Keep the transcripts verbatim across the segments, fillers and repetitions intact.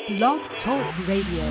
Blog Talk Radio.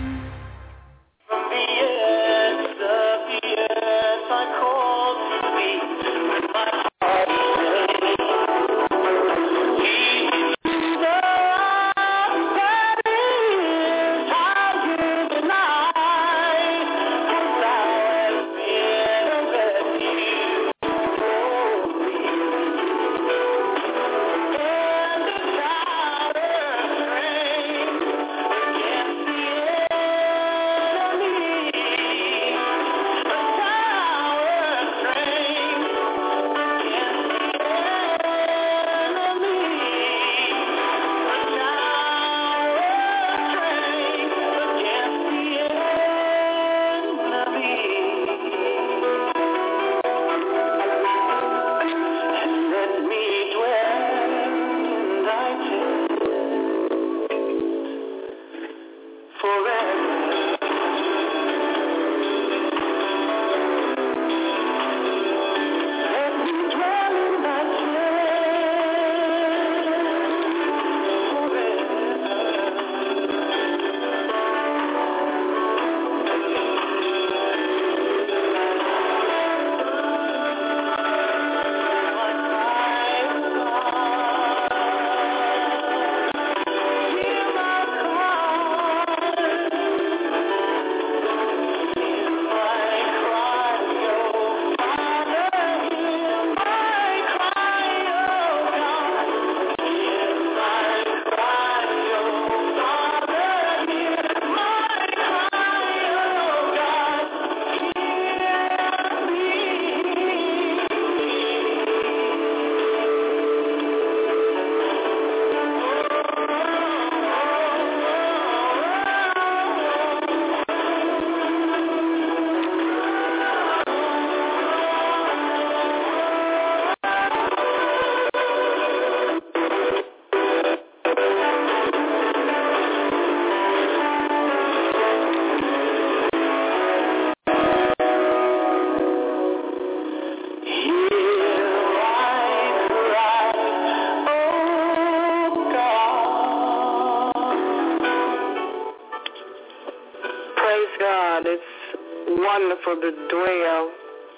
To dwell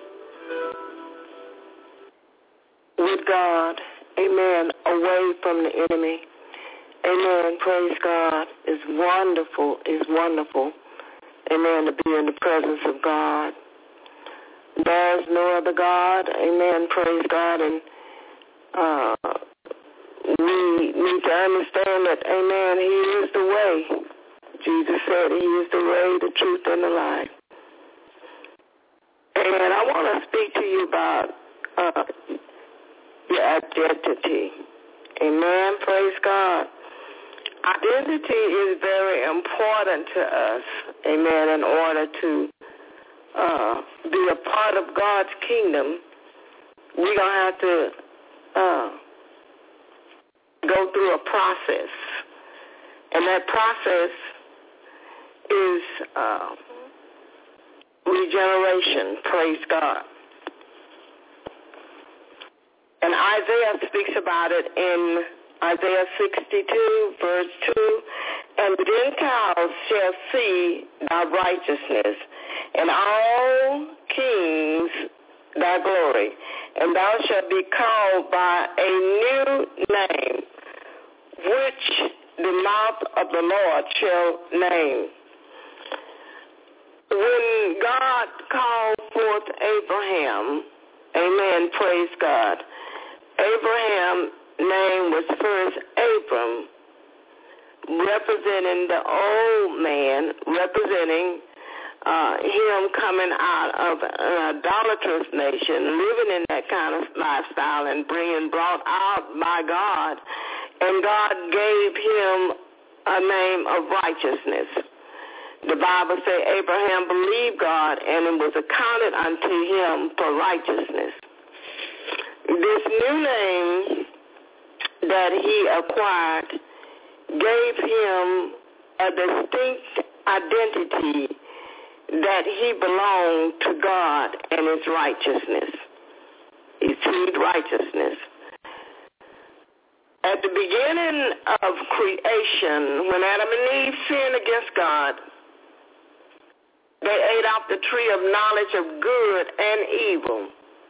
with God, amen, away from the enemy, amen, praise God. It's wonderful, it's wonderful, amen, to be in the presence of God. There's no other God, amen, praise God, and uh, we need to understand that, amen, He is the way. Jesus said He is the way, the truth, and the life. And I want to speak to you about uh, your identity. Amen. Praise God. Identity is very important to us. Amen. In order to uh, be a part of God's kingdom, we're going to have to uh, go through a process. And that process is... Uh, regeneration, praise God. And Isaiah speaks about it in Isaiah sixty-two, verse two, and the Gentiles shall see thy righteousness, and all kings thy glory, and thou shalt be called by a new name, which the mouth of the Lord shall name. When God called forth Abraham, amen, praise God, Abraham's name was first Abram, representing the old man, representing uh, him coming out of an idolatrous nation, living in that kind of lifestyle and being brought out by God, and God gave him a name of righteousness. The Bible says Abraham believed God, and it was accounted unto him for righteousness. This new name that he acquired gave him a distinct identity that he belonged to God and his righteousness, his seed righteousness. At the beginning of creation, when Adam and Eve sinned against God, they ate off the tree of knowledge of good and evil.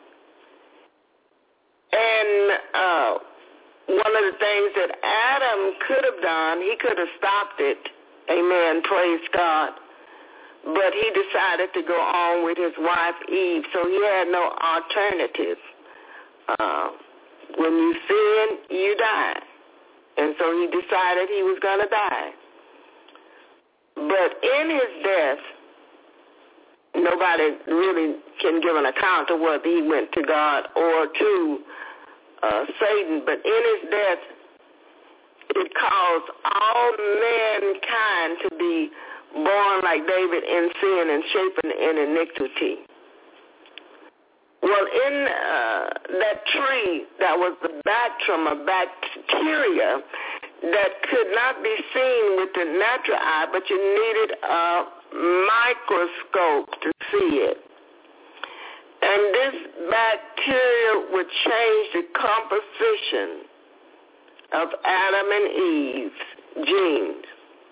And uh, one of the things that Adam could have done, he could have stopped it. Amen. Praise God. But he decided to go on with his wife Eve, so he had no alternative. Uh, when you sin, you die. And so he decided he was going to die. But in his death, nobody really can give an account of whether he went to God or to uh, Satan. But in his death, it caused all mankind to be born like David in sin and shapen in iniquity. Well, in uh, that tree, that was the bactrum, a bacteria that could not be seen with the natural eye, but you needed a microscope to see it. And this bacteria would change the composition of Adam and Eve's genes.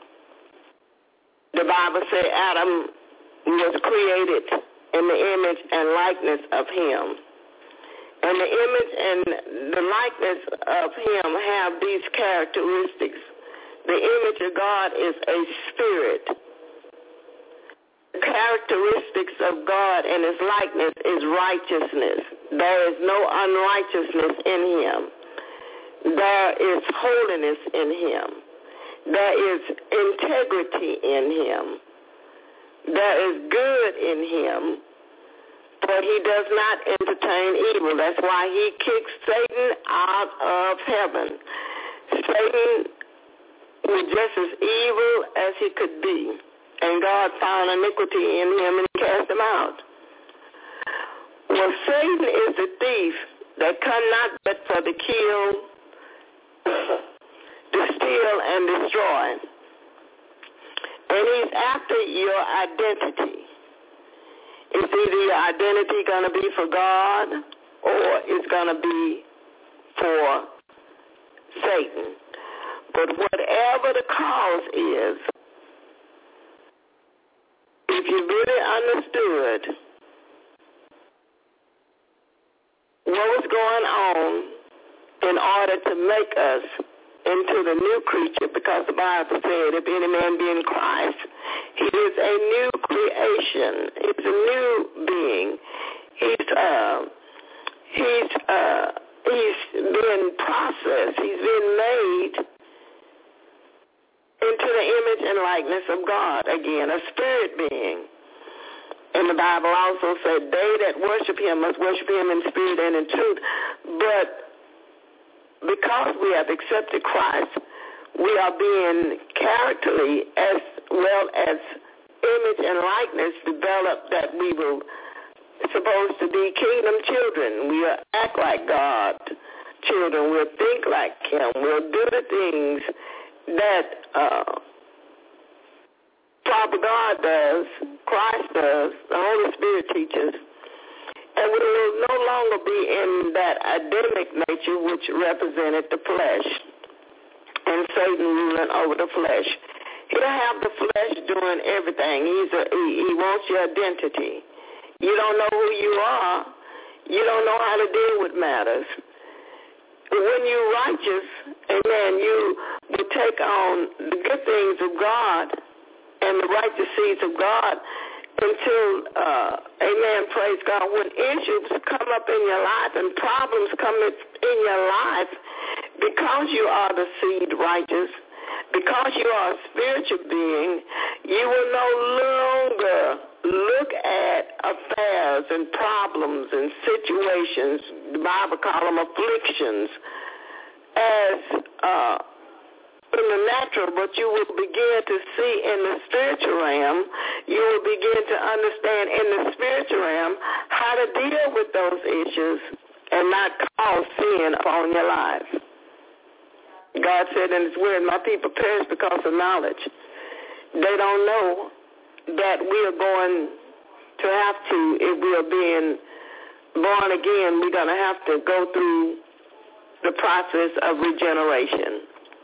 The Bible says Adam was created in the image and likeness of him. And the image and the likeness of him have these characteristics. The image of God is a spirit. The characteristics of God and his likeness is righteousness. There is no unrighteousness in him. There is holiness in him. There is integrity in him. There is good in him, but he does not entertain evil. That's why he kicked Satan out of heaven. Satan was just as evil as he could be, and God found iniquity in him and he cast him out. Well, Satan is the thief that come not but for to kill, to steal, and destroy. And he's after your identity. Is either your identity going to be for God or it's going to be for Satan. But whatever the cause is, if you really understood what was going on in order to make us into the new creature, because the Bible said, if any man be in Christ, he is a new creation. He's a new being. He's uh, he's uh, he's been processed. He's been made into the image and likeness of God again, a spirit being. And the Bible also said, they that worship him must worship him in spirit and in truth. But because we have accepted Christ, we are being characterly as well as image and likeness developed, that we were supposed to be kingdom children. We will act like God children. We'll think like him. We'll do the things that uh, Father God does, Christ does, the Holy Spirit teaches. And we will no longer be in that Adamic nature which represented the flesh, and Satan ruling over the flesh. He'll have the flesh doing everything. He's a, he, he wants your identity. You don't know who you are. You don't know how to deal with matters. When you're righteous, amen, you will take on the good things of God and the righteous seeds of God until, uh, amen, praise God, when issues come up in your life and problems come in your life, because you are the seed righteous, because you are a spiritual being, you will no longer look at affairs and problems and situations, the Bible calls them afflictions, as uh, in the natural, but you will begin to see in the spiritual realm, you will begin to understand in the spiritual realm how to deal with those issues and not cause sin upon your life. God said in his word, my people perish because of knowledge. They don't know that we are going to have to, if we are being born again, we're going to have to go through the process of regeneration.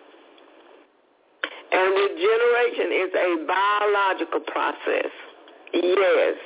And regeneration is a biological process. Yes.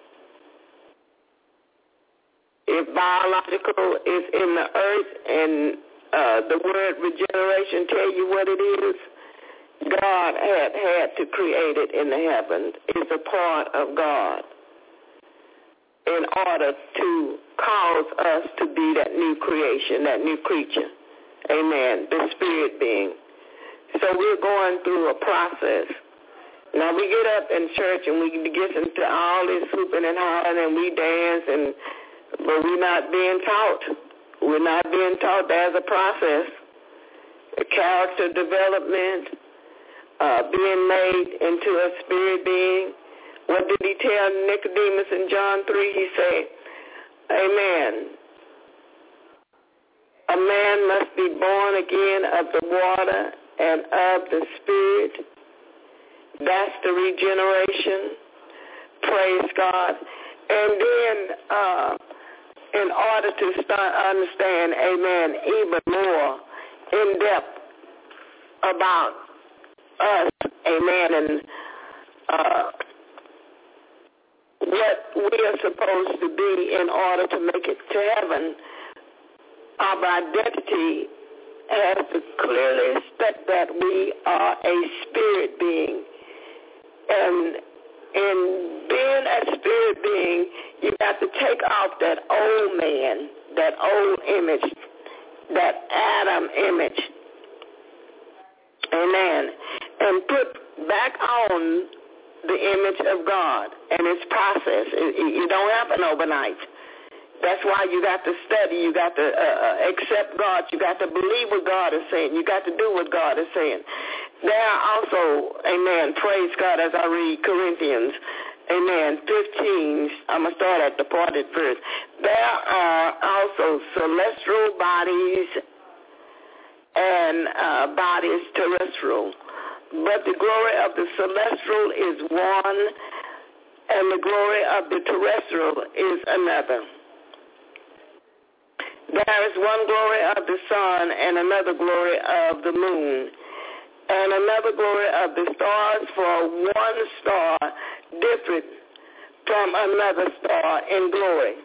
If biological is in the earth and uh, the word regeneration tell you what it is, God had had to create it in the heavens. It's a part of God in order to cause us to be that new creation, that new creature. Amen. The spirit being. So we're going through a process. Now we get up in church and we get into all this hooping and hollering and we dance, and but we're not being taught. We're not being taught there's a process. Character development, uh, being made into a spirit being. What did he tell Nicodemus in John three? He said, amen. A man must be born again of the water and of the spirit. That's the regeneration. Praise God. And then uh, in order to start understand, amen, even more in depth about us, amen, and uh, what we are supposed to be in order to make it to heaven, our identity has to clearly state that we are a spirit being. And in being a spirit being, you have to take off that old man, that old image, that Adam image. Amen. And put back on the image of God and its process. It, it don't happen overnight. That's why you got to study. You got to uh, accept God. You got to believe what God is saying. You got to do what God is saying. There are also, amen, praise God, as I read Corinthians, amen, fifteen, I'm going to start at the parted verse. There are also celestial bodies and uh, bodies terrestrial. But the glory of the celestial is one, and the glory of the terrestrial is another. There is one glory of the sun and another glory of the moon, and another glory of the stars, for one star different from another star in glory.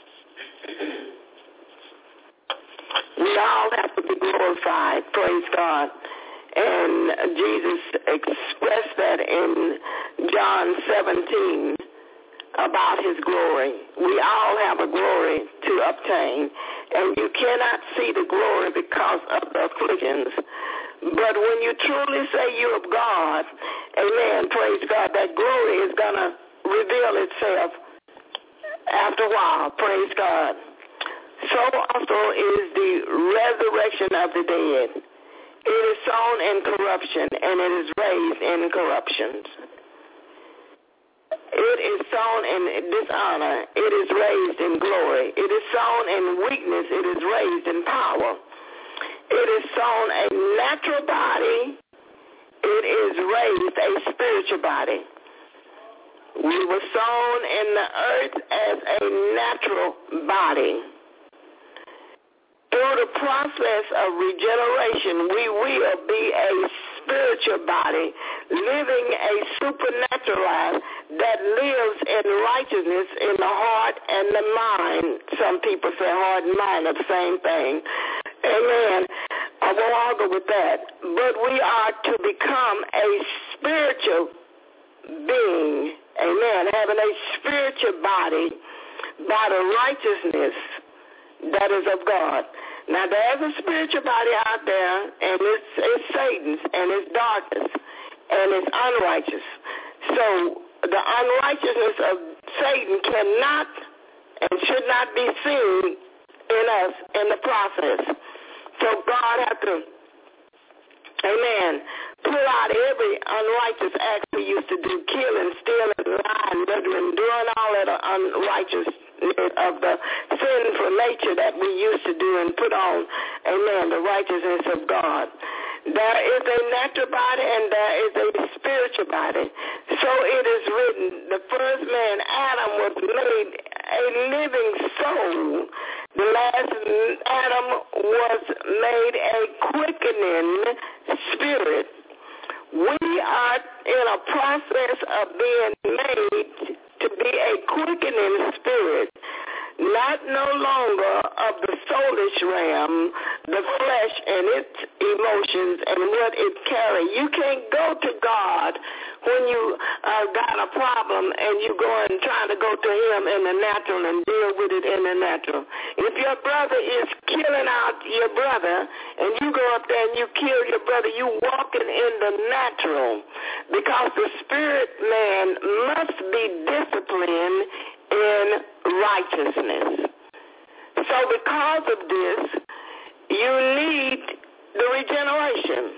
We all have to be glorified, praise God. And Jesus expressed that in John seventeen about his glory. We all have a glory to obtain, and you cannot see the glory because of the afflictions. But when you truly say you're of God, amen, praise God, that glory is going to reveal itself after a while, praise God. So also is the resurrection of the dead. It is sown in corruption, and it is raised in corruptions. It is sown in dishonor. It is raised in glory. It is sown in weakness. It is raised in power. It is sown a natural body. It is raised a spiritual body. We were sown in the earth as a natural body. Through the process of regeneration, we will be a spiritual body, living a supernatural life that lives in righteousness in the heart and the mind. Some people say heart and mind are the same thing. Amen. I won't argue with that. But we are to become a spiritual being. Amen. Having a spiritual body by the righteousness that is of God. Now, there's a spiritual body out there, and it's, it's Satan's, and it's darkness, and it's unrighteous. So the unrighteousness of Satan cannot and should not be seen in us in the process. So God has to, amen, pull out every unrighteous act we used to do, killing, stealing, lying, murdering, doing all that unrighteous of the sinful nature that we used to do, and put on, amen, the righteousness of God. There is a natural body and there is a spiritual body. So it is written, the first man, Adam, was made a living soul The last Adam was made a quickening spirit. We are in a process of being made to be a quickening spirit, not no longer of the soulish realm, the flesh and its emotions and what it carries. You can't go to God when you uh, got a problem and you go and try to go to him in the natural and deal with it in the natural. If your brother is killing out your brother and you go up there and you kill your brother, you walking in the natural, because the spirit man must be disciplined in righteousness. So because of this, you need the regeneration.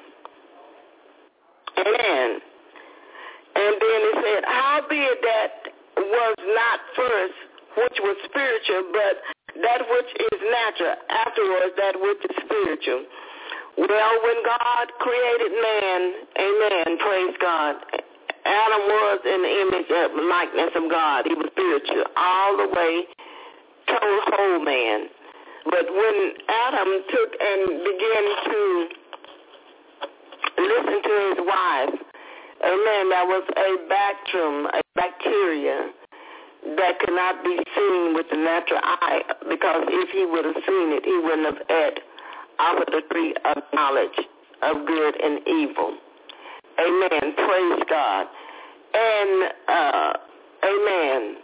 Amen. And then it said, howbeit that was not first which was spiritual, but that which is natural, afterwards that which is spiritual. Well, when God created man, amen, praise God, Adam was in the image and likeness of God. He was spiritual all the way, total whole man. But when Adam took and began to listen to his wife, amen, there was a bacterium, a bacteria that could not be seen with the natural eye, because if he would have seen it, he wouldn't have ate off of the tree of knowledge of good and evil. Amen. Praise God. And, uh, amen.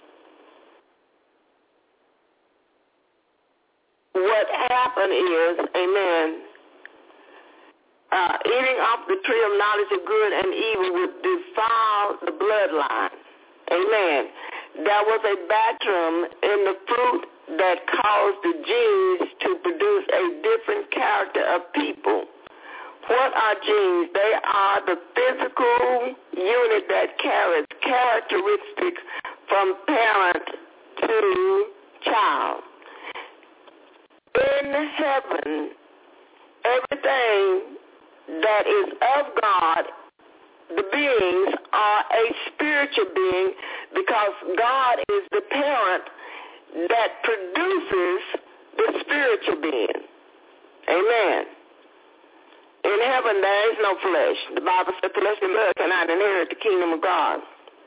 What happened is, amen, uh, eating off the tree of knowledge of good and evil would defile the bloodline. Amen. There was a bacterium in the fruit that caused the genes to produce a different character of people. What are genes? They are the physical unit that carries characteristics from parent to child. In heaven, everything that is of God, the beings are a spiritual being, because God is the parent that produces the spiritual being. Amen. In heaven, there is no flesh. The Bible says flesh and blood cannot inherit the kingdom of God.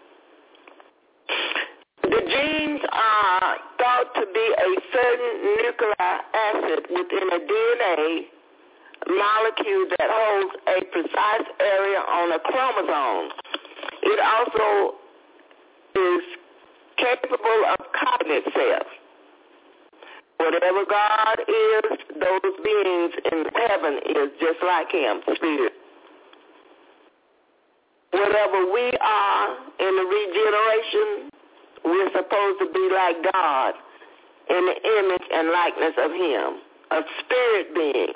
The genes are thought to be a certain nucleic acid within a D N A molecule that holds a precise area on a chromosome. It also is capable of copying itself. Whatever God is, those beings in heaven is just like him, spirit. Whatever we are in the regeneration, we're supposed to be like God in the image and likeness of him, a spirit being.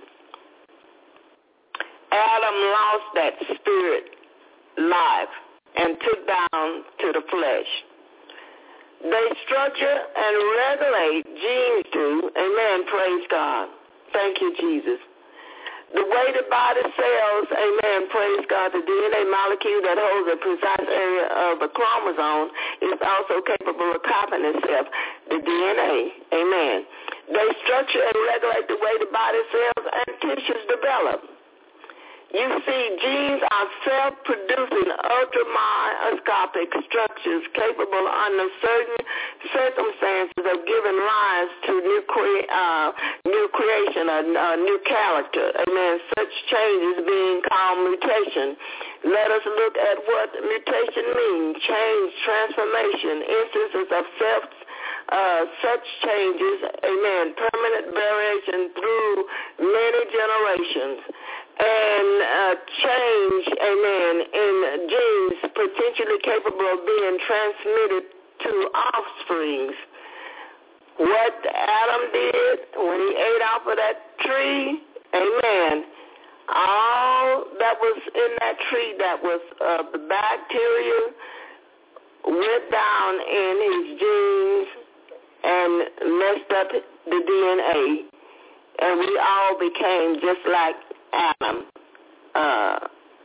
Adam lost that spirit life and took down to the flesh. They structure and regulate genes do. Amen. Praise God. Thank you, Jesus. The way the body cells, amen, praise God, the D N A molecule that holds a precise area of a chromosome is also capable of copying itself, the D N A. Amen. They structure and regulate the way the body cells and tissues develop. You see, genes are self-producing ultramicroscopic structures capable under certain circumstances of giving rise to new, cre- uh, new creation, a, a new character. Amen. Such changes being called mutation. Let us look at what mutation means. Change, transformation, instances of self Uh, such changes, amen, permanent variation through many generations, and uh, change, amen, in genes potentially capable of being transmitted to offsprings. What Adam did when he ate off of that tree, amen, all that was in that tree that was uh, the bacteria went down in his genes and messed up the D N A, and we all became just like Adam, uh,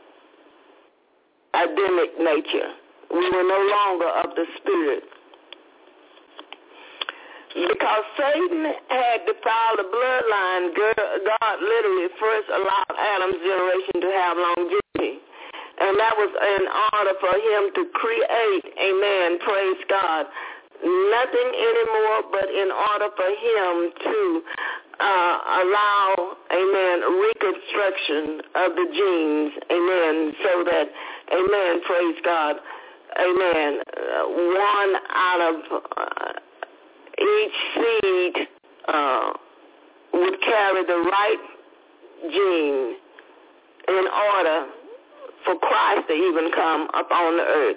Adamic nature. We were no longer of the spirit. Because Satan had defiled the bloodline, God literally first allowed Adam's generation to have longevity. And that was in order for him to create, amen, praise God, nothing anymore but in order for him to uh, allow, amen, reconstruction of the genes, amen, so that, amen, praise God, amen, uh, one out of uh, each seed uh, would carry the right gene in order for Christ to even come upon the earth.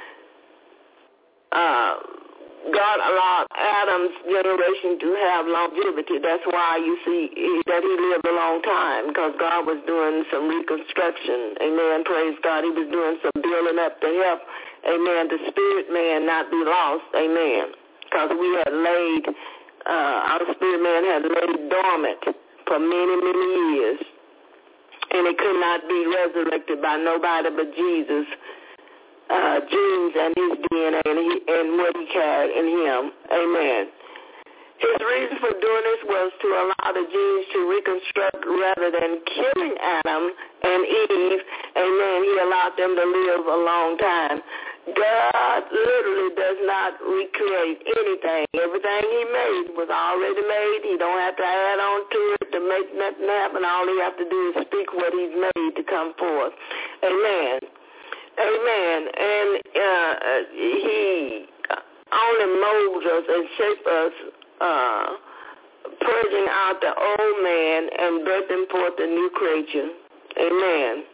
Uh, God allowed Adam's generation to have longevity. That's why you see that he lived a long time, because God was doing some reconstruction. Amen. Praise God. He was doing some building up to help, amen, the spirit man not be lost. Amen. Because we had laid, uh, our spirit man had laid dormant for many, many years. And it could not be resurrected by nobody but Jesus, uh, genes and his D N A and, he, and what he carried in him. Amen. His reason for doing this was to allow the genes to reconstruct rather than killing Adam and Eve. Amen. He allowed them to live a long time. God literally does not recreate anything. Everything he made was already made. He don't have to add on to it to make nothing happen. All he has to do is speak what he's made to come forth. Amen. Amen. And uh, he only molds us and shapes us, uh, purging out the old man and birthing forth the new creature. Amen.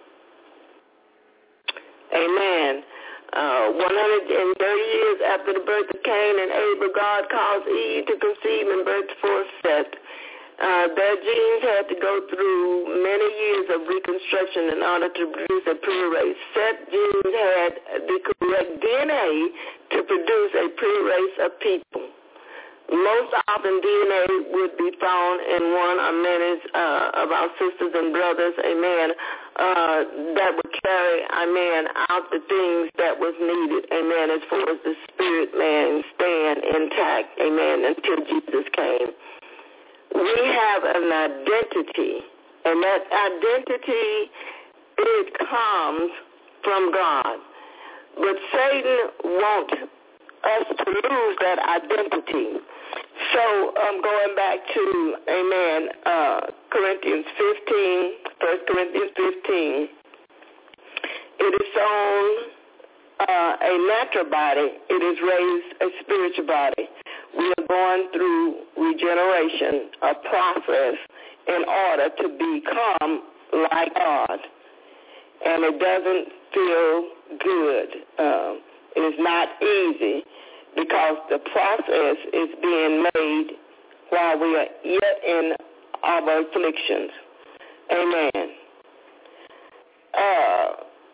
Amen. Uh, one hundred thirty years after the birth of Cain and Abel, God caused Eve to conceive and birth forth Seth. Uh, their genes had to go through many years of reconstruction in order to produce a pure race. Seth's genes had the correct D N A to produce a pure race of people. Most often, D N A would be found in one or many uh, of our sisters and brothers, amen, uh, that would carry, amen, out the things that was needed, amen, as far as the spirit man stand intact, amen, until Jesus came. We have an identity, and that identity, it comes from God. But Satan wants us to lose that identity. So I'm um, going back to, amen, uh, Corinthians fifteen, First Corinthians fifteen. It is sown uh, a natural body. It is raised a spiritual body. We are going through regeneration, a process in order to become like God. And it doesn't feel good. Um, it is not easy, because the process is being made while we are yet in our afflictions. Amen. Uh,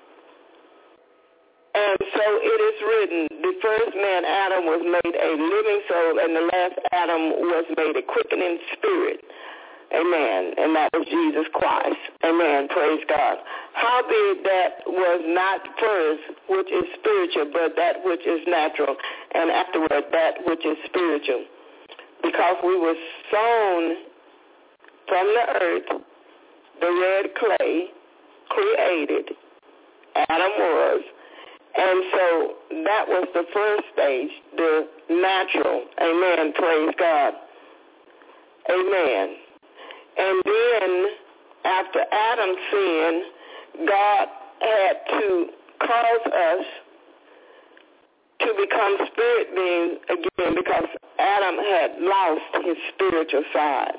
and so it is written, the first man, Adam, was made a living soul, and the last Adam was made a quickening spirit. Amen. And that was Jesus Christ. Amen. Praise God. Howbeit that was not first which is spiritual, but that which is natural, and afterward that which is spiritual. Because we were sown from the earth, the red clay, created, Adam was, and so that was the first stage, the natural. Amen. Praise God. Amen. And then, after Adam sinned, God had to cause us to become spirit beings again, because Adam had lost his spiritual side.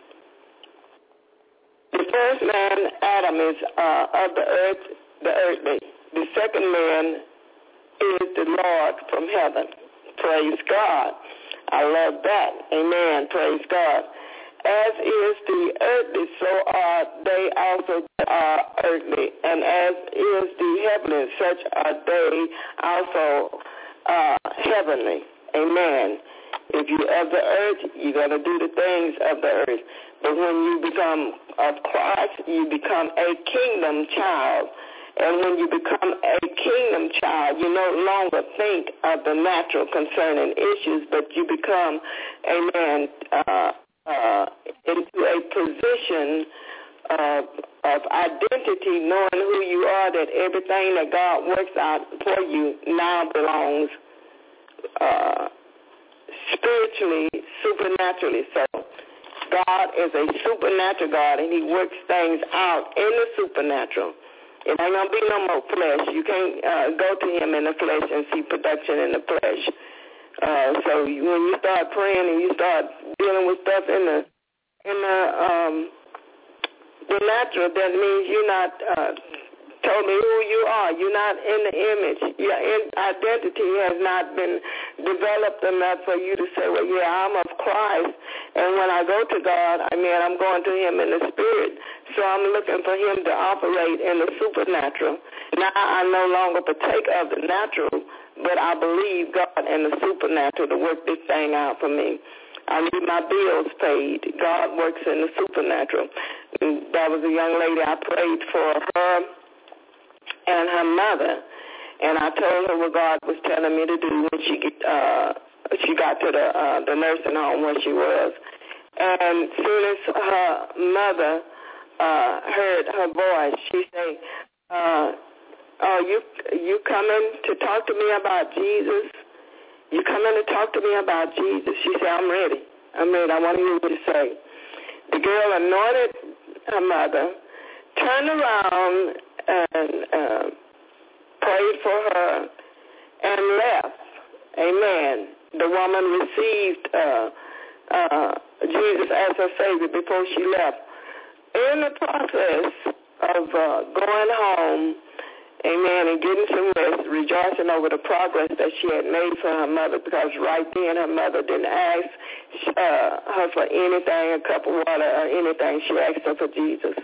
The first man, Adam, is uh, of the earth, the earthly. The second man is the Lord from heaven. Praise God. I love that. Amen. Praise God. As is the earthly, so are they also that are earthly. And as is the heavenly, such are they also uh, heavenly. Amen. If you're of the earth, you're going to do the things of the earth. But when you become of Christ, you become a kingdom child. And when you become a kingdom child, you no longer think of the natural concerning issues, but you become, amen, uh, uh, into a position of, of identity, knowing who you are, that everything that God works out for you now belongs uh, spiritually, supernaturally. So God is a supernatural God, and he works things out in the supernatural. It ain't going to be no more flesh. You can't uh, go to him in the flesh and see production in the flesh. Uh, so you, when you start praying and you start dealing with stuff in the in the um, the natural, that means you're not uh, told me who you are. You're not in the image. Your in- identity has not been developed enough for you to say, well, yeah, I'm of Christ. And when I go to God, I mean, I'm going to him in the spirit. So I'm looking for him to operate in the supernatural. Now I no longer partake of the natural, but I believe God in the supernatural to work this thing out for me. I need my bills paid. God works in the supernatural. And that was a young lady. I prayed for her and her mother, and I told her what God was telling me to do when she get, uh, she got to the uh, the nursing home where she was. And as soon as her mother uh, heard her voice, she said, uh, "Oh, you you coming to talk to me about Jesus? You coming to talk to me about Jesus?" She said, "I'm ready. I'm ready. I want to hear what you say." The girl anointed her mother, turned around and uh, prayed for her, and left. Amen. The woman received uh, uh, Jesus as her Savior before she left. In the process of uh, going home, amen, and getting some rest, rejoicing over the progress that she had made for her mother, because right then her mother didn't ask uh, her for anything, a cup of water or anything. She asked her for Jesus.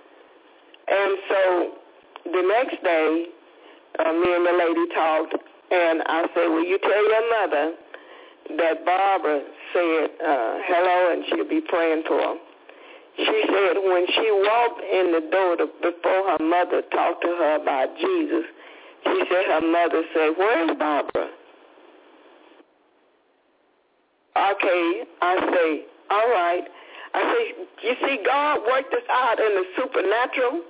And so the next day, uh, me and the lady talked, and I said, will you tell your mother that Barbara said uh, hello and she'll be praying for her? She said when she walked in the door to, before her mother talked to her about Jesus, she said her mother said, where's Barbara? Okay, I say, all right. I say, you see, God worked this out in the supernatural.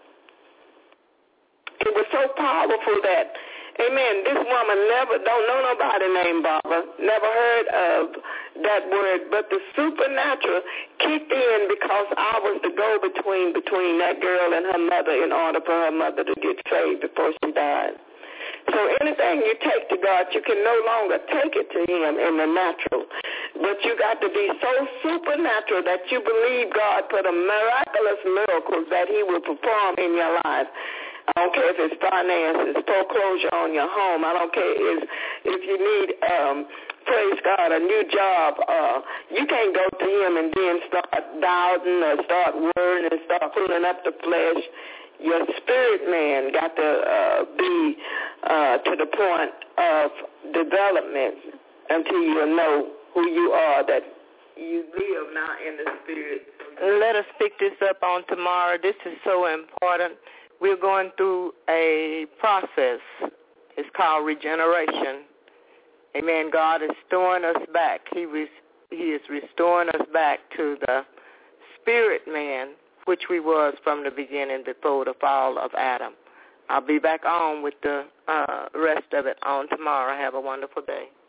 It was so powerful that, amen, this woman never, don't know nobody named Barbara, never heard of that word, but the supernatural kicked in because I was the go-between between that girl and her mother in order for her mother to get saved before she died. So anything you take to God, you can no longer take it to him in the natural. But you got to be so supernatural that you believe God for the miraculous miracles that he will perform in your life. I don't care if it's finances, foreclosure on your home. I don't care if, if you need, um, praise God, a new job. Uh, you can't go to him and then start doubting or start worrying and start pulling up the flesh. Your spirit man got to uh, be uh, to the point of development until you know who you are, that you live now in the spirit. Let us pick this up on tomorrow. This is so important. We're going through a process. It's called regeneration. Amen. God is storing us back. He, was, he is restoring us back to the spirit man, which we was from the beginning before the fall of Adam. I'll be back on with the uh, rest of it on tomorrow. Have a wonderful day.